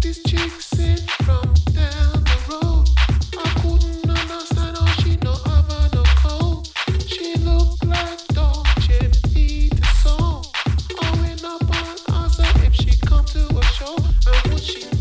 This chick sit from down the road. I couldn't understand how she no have no cold. She look like Dolce Vita song. I went up and asked her if she come to a show and would she